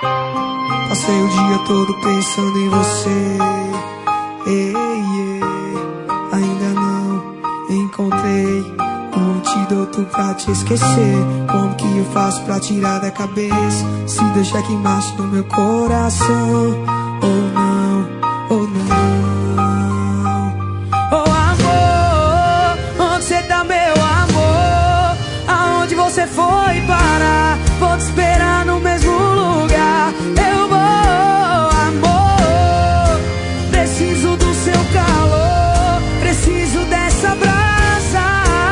Passei o dia todo pensando em você. Ainda não encontrei um antídoto pra te esquecer. Como que eu faço pra tirar da cabeça? Se deixar que marche no meu coração. Ou não, ou não. Oh amor, onde cê tá, meu amor? Aonde você foi parar? Vou te esperar no mesmo lugar. Eu vou, amor. Preciso do seu calor, preciso dessa brasa.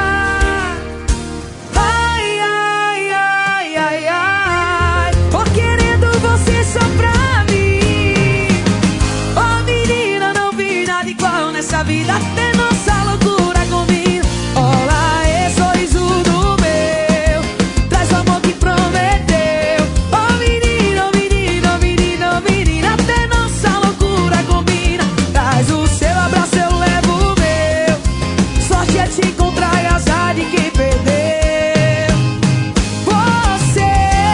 Ai, ai, ai, ai, ai. Tô querendo você só pra mim. Oh menina, não vi nada igual nessa vida. Até nossa loucura comigo. Olá, esse sorriso do meu traz o amor que prometeu. Oh menina, oh menina, oh menina, oh menina, até nossa loucura combina. Traz o seu abraço, eu levo o meu. Sorte é te encontrar e azar de quem perdeu. Você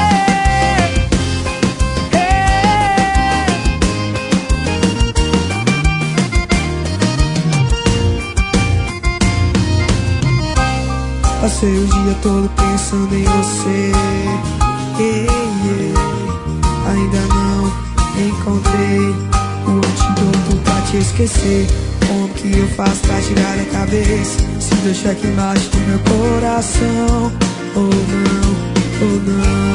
Passei o dia todo pensando em você. Ainda não encontrei o antídoto pra te esquecer. Como que eu faço pra tirar da cabeça? Se deixar que marche no meu coração. Ou não, ou não.